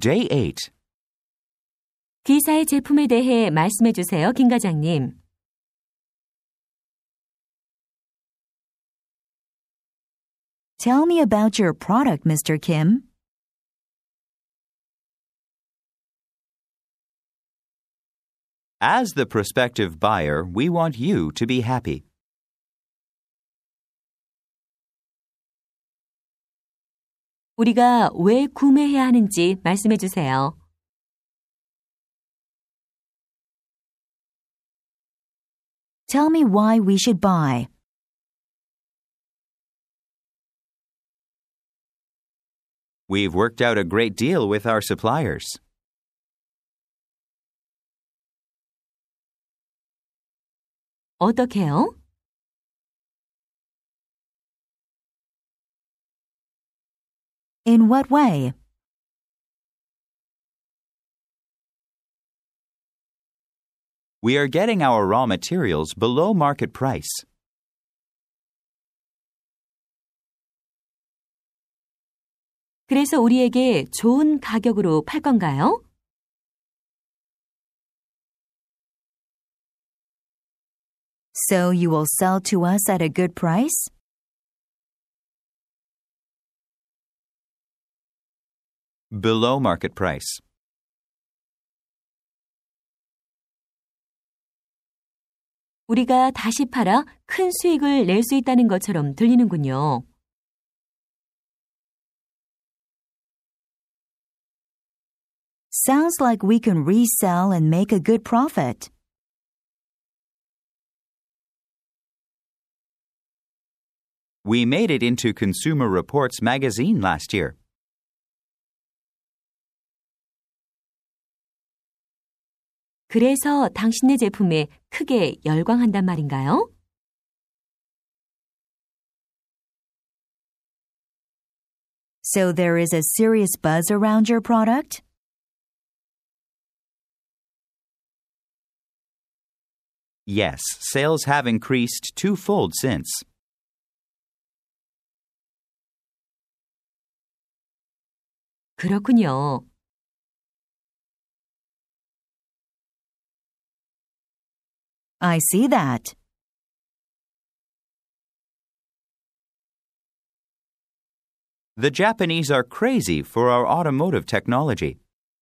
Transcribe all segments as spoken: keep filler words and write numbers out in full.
Day eight. D사의 제품에 대해 말씀해 주세요, 김 과장님. Tell me about your product, Mister Kim. As the prospective buyer, we want you to be happy. 우리가 왜 구매해야 하는지 말씀해 주세요. Tell me why we should buy. We've worked out a great deal with our suppliers. 어떻게요? In what way? We are getting our raw materials below market price. 그래서 우리에게 좋은 가격으로 팔 건가요? So you will sell to us at a good price? Below market price. 우리가 다시 팔아 큰 수익을 낼 수 있다는 것처럼 들리는군요. Sounds like we can resell and make a good profit. We made it into Consumer Reports magazine last year. 그래서 당신의 제품에 크게 열광한단 말인가요? So there is a serious buzz around your product? Yes, sales have increased twofold since. 그렇군요. I see that. The Japanese are crazy for our automotive technology.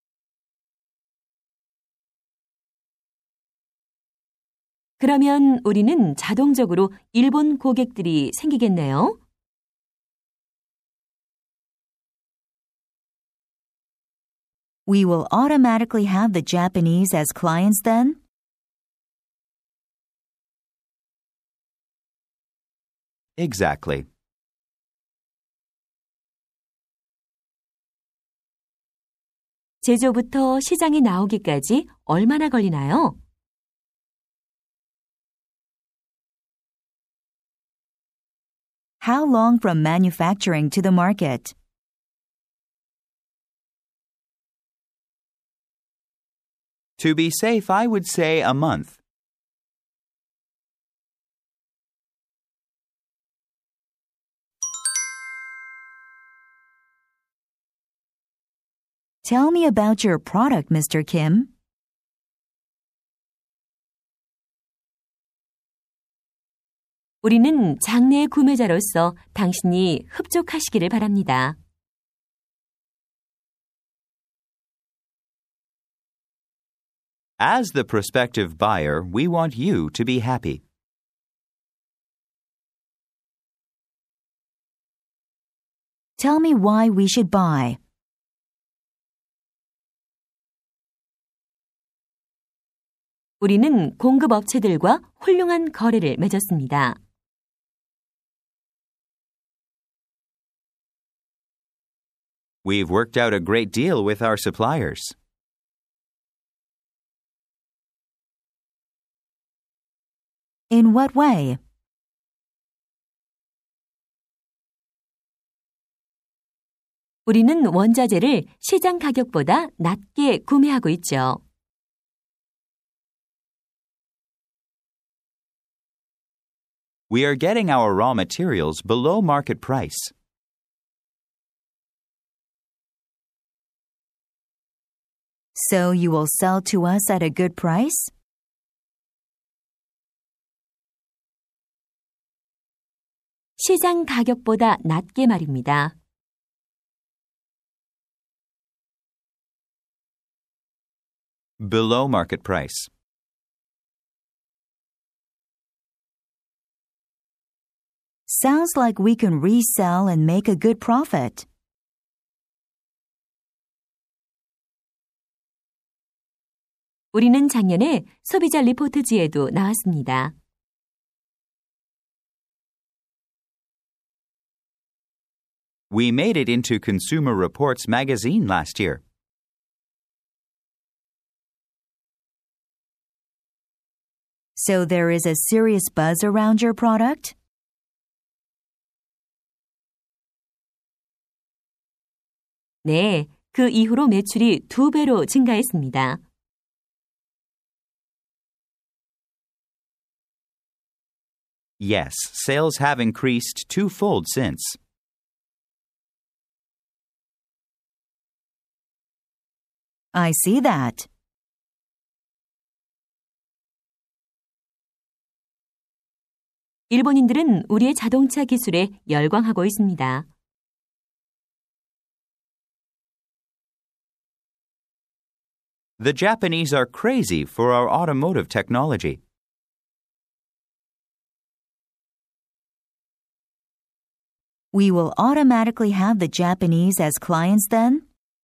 그러면 우리는 자동적으로 일본 고객들이 생기겠네요. We will automatically have the Japanese as clients then? Exactly. 제조부터 시장에 나오기까지 얼마나 걸리나요? How long from manufacturing to the market? To be safe, I would say a month. Tell me about your product, Mister Kim. 우리는 장내 구매자로서 당신이 흡족하시기를 바랍니다. As the prospective buyer, we want you to be happy. Tell me why we should buy. 우리는 공급업체들과 훌륭한 거래를 맺었습니다. We've worked out a great deal with our suppliers. In what way? 우리는 원자재를 시장 가격보다 낮게 구매하고 있죠. We are getting our raw materials below market price. So you will sell to us at a good price? 시장 가격보다 낮게 말입니다. Below market price. Sounds like we can resell and make a good profit. 우리는 작년에 소비자 리포트지에도 나왔습니다. We made it into Consumer Reports magazine last year. So there is a serious buzz around your product? 네, 그 이후로 매출이 두 배로 증가했습니다. Yes, sales have increased twofold since. I see that. 일본인들은 우리의 자동차 기술에 열광하고 있습니다. The Japanese are crazy for our automotive technology. We will automatically have the Japanese as clients then?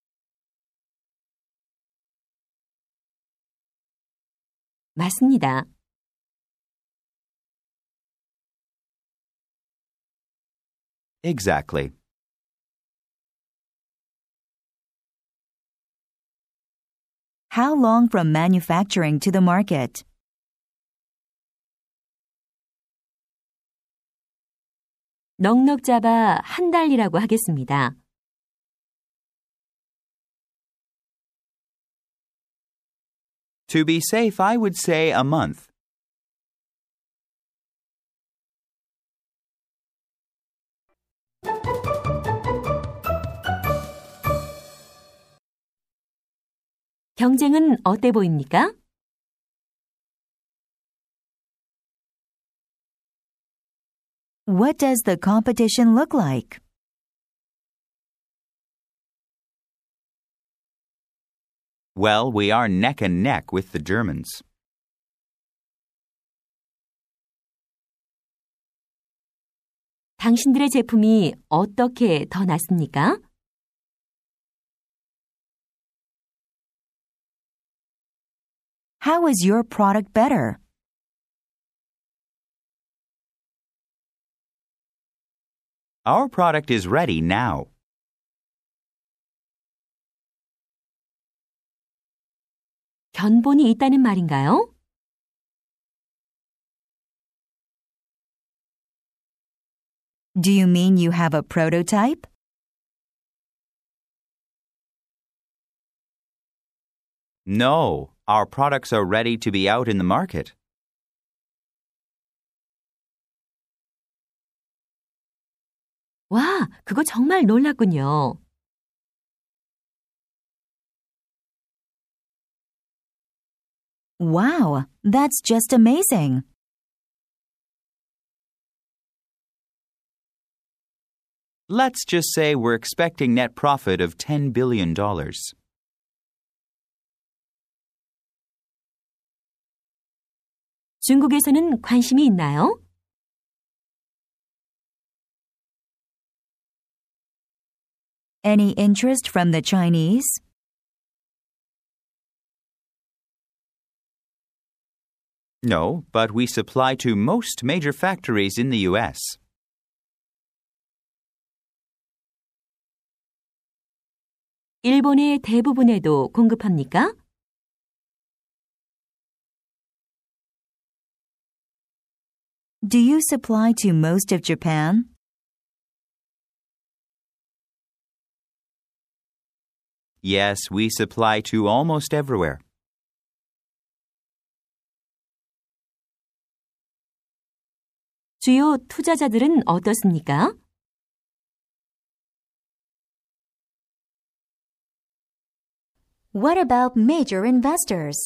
맞습니다. Exactly. How long from manufacturing to the market? 넉넉 잡아 한 달이라고 하겠습니다. To be safe, I would say a month. 경쟁은 어때 보입니까? What does the competition look like? Well, we are neck and neck with the Germans. 당신들의 제품이 어떻게 더 낫습니까? How is your product better? Our product is ready now. 견본이 있다는 말인가요? Do you mean you have a prototype? No, our products are ready to be out in the market. 와, 그거 정말 놀랐군요. Wow, that's just amazing. Let's just say we're expecting net profit of ten billion dollars. 중국에서는 관심이 있나요? Any interest from the Chinese? No, but we supply to most major factories in the U S. 일본의 대부분에도 공급합니까? Do you supply to most of Japan? Yes, we supply to almost everywhere. 주요 투자자들은 어떻습니까? What about major investors?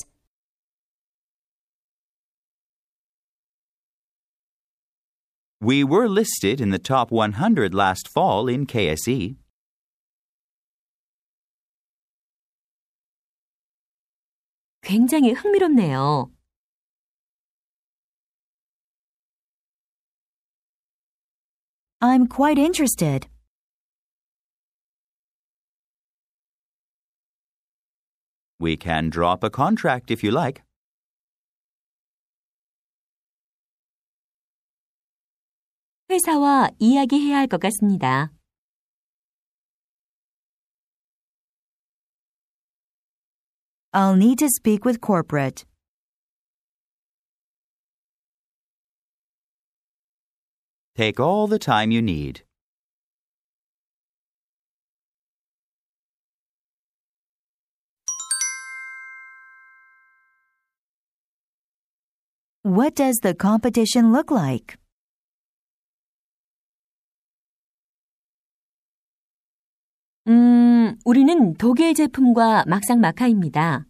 We were listed in the top one hundred last fall in K S E. 굉장히 흥미롭네요. I'm quite interested. We can draw up a contract if you like. 회사와 이야기해야 할 것 같습니다. I'll need to speak with corporate. Take all the time you need. What does the competition look like? 음, 우리는 독일 제품과 막상막하입니다.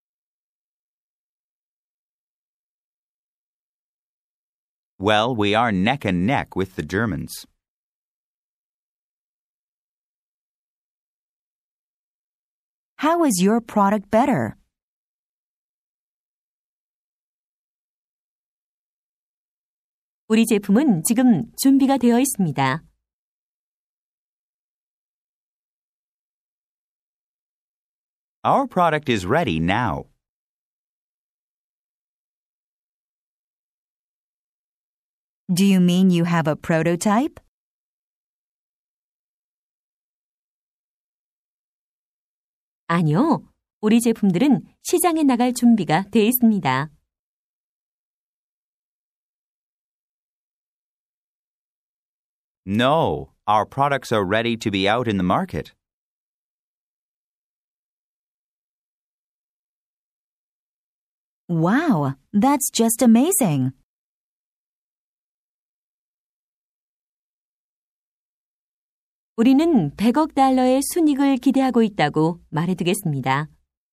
Well, we are neck and neck with the Germans. How is your product better? 우리 제품은 지금 준비가 되어 있습니다. Our product is ready now. Do you mean you have a prototype? 아니요, 우리 제품들은 시장에 나갈 준비가 되어 있습니다. No, our products are ready to be out in the market. Wow, that's just amazing. 우리는 백억 달러의 순이익을 기대하고 있다고 말해두겠습니다.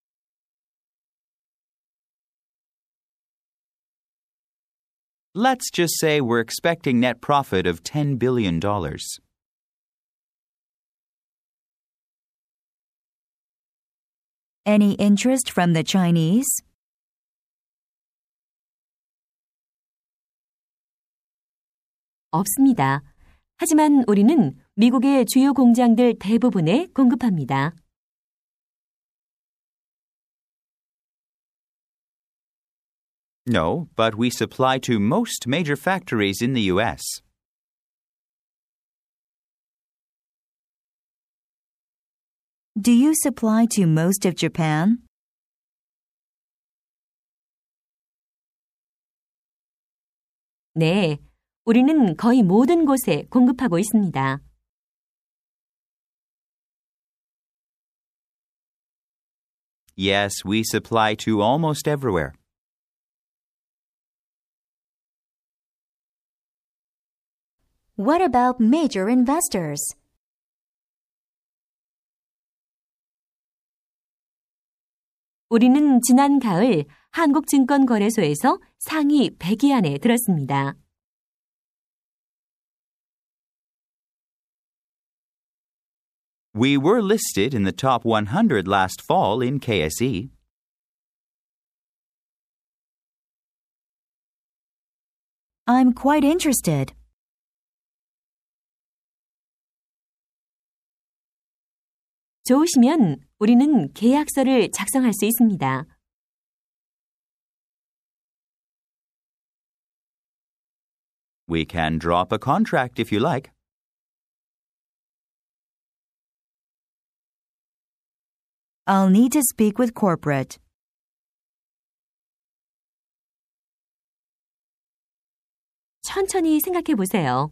Let's just say we're expecting net profit of ten billion dollars. Any interest from the Chinese? 없습니다. 하지만 우리는 미국의 주요 공장들 대부분에 공급합니다. No, but we supply to most major factories in the U S. Do you supply to most of Japan? 네, 우리는 거의 모든 곳에 공급하고 있습니다. Yes, we supply to almost everywhere. What about major investors? 우리는 지난 가을 한국증권거래소에서 상위 백 위 안에 들었습니다. We were listed in the top one hundred last fall in K S E. I'm quite interested. 좋으시면 우리는 계약서를 작성할 수 있습니다. We can draw up a contract if you like. I'll need to speak with corporate. 천천히 생각해 보세요.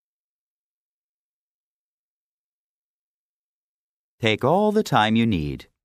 Take all the time you need.